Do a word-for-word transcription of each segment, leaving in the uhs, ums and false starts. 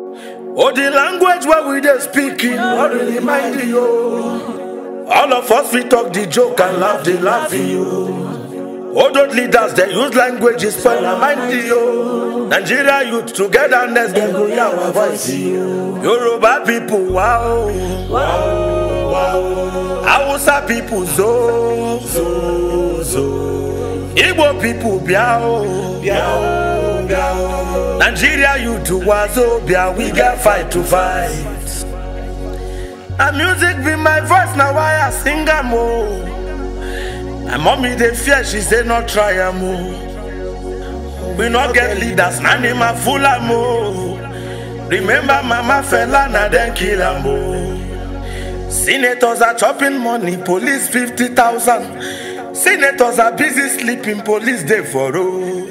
Oh, the language where we dey speaking, not really mind you. All of us we talk the joke and laugh the laugh you. All those leaders they use language is for mind you. Nigeria youth togetherness they go hear our voice you. Yoruba people wow, wow, wow. Hausa people zo, zo, zo. Igbo people biao, biao, biao. Nigeria youth wazo bia we get fight to fight. And music be my voice now why I sing a mo. My mommy they fear she say not try a mo. We not get leaders, nanima full mo. Remember mama fella na then kill a mo. Senators are chopping money, police fifty thousand. Senators are busy sleeping, police day for road.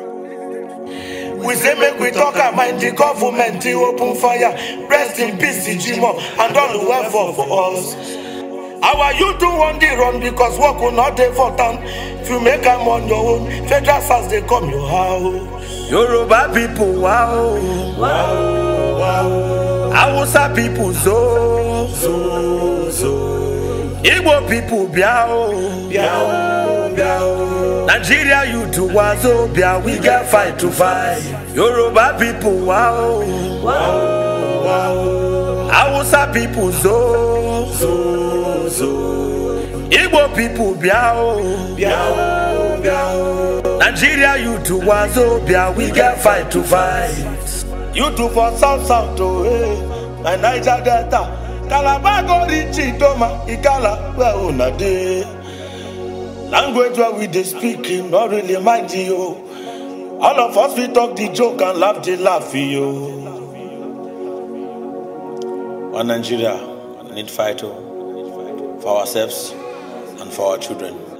We say make we talk and mind the government to open fire. Rest in peace, Jimo, and all who have fought for us. Our youth do one day run because work will not day for town. If you make them on your own, federal SARS they come your house. Yoruba people wow, wow, wow. Hausa people zo, zo, zo. Igbo people biao, biao, biao. Nigeria youth wazo bia we get fight to fight. Yoruba people wow, wow, wow. Hausa people zo, zo, zo. Igbo people biao, biao, biao. Nigeria youth wazo bia we get fight to fight. Youth for South South oh eh, and Niger Delta. Calabar go reach Idoma, Ikala where una dey. Language where we dey speaking, not really mind you. All of us we talk the joke and laugh the laugh you. One Nigeria, we need fight for ourselves and for our children.